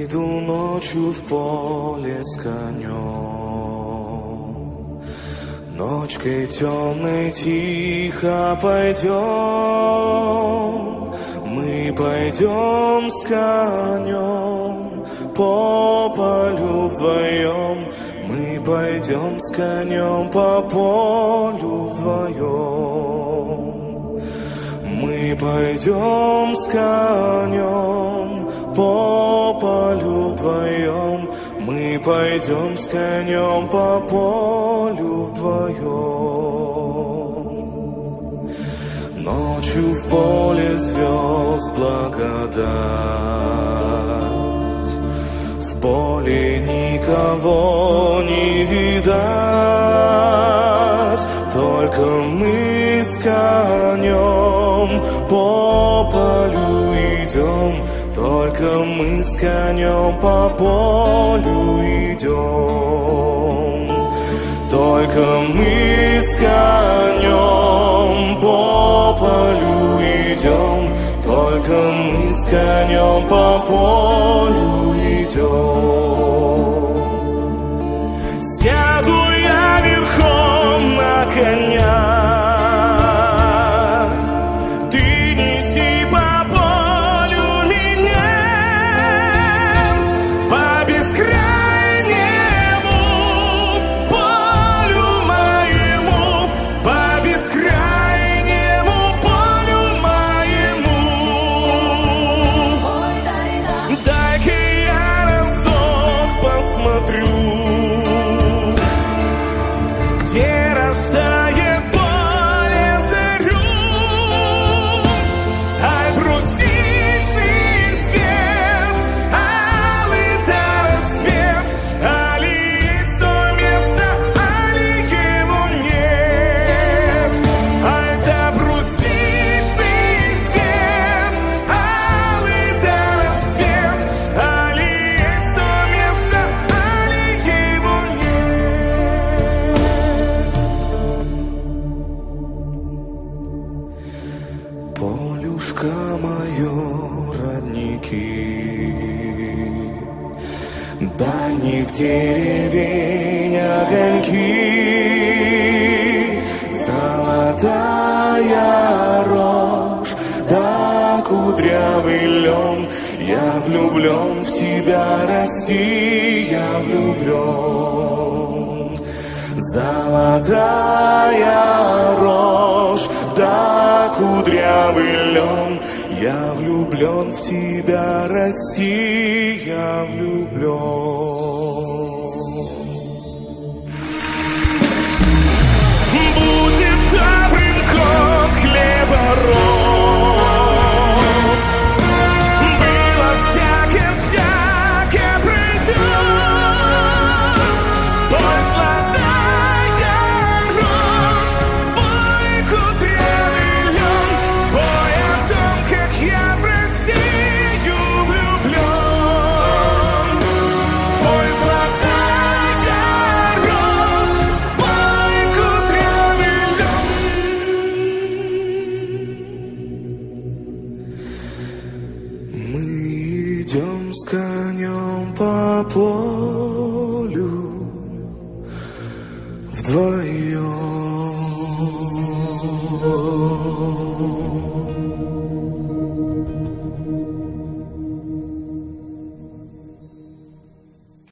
Выйду ночью в поле с конем, ночкой темной тихо пойдем. Мы пойдем с конем по полю вдвоем. Мы пойдем с конем по полю вдвоем. Мы пойдем с конем по полю вдвоем. Мы пойдем с конем по полю вдвоем. Ночью в поле звезд благодать, в поле никого не видать, только мы с конем по полю идем, только мы с конем по полю идем, только мы с конем по полю идем, только мы с конем по полю идем. Сяду я верхом на коня, полюшка мое, родники, дальних деревень огоньки, золотая рожь, да кудрявый лен. Я влюблен в тебя, Россия, влюблен. Золотая рожь, да кудрявый лен. Я влюблен в тебя, Россия, влюблен. Будет добрым кот хлебород, было всякое, всякое придет. Пой золотая рожь, пой кудрявый лен, пой о том, как я в Россию влюблен. Пой золотая рожь, пой кудрявый лен. Мы идем с конем по полю вдвоем.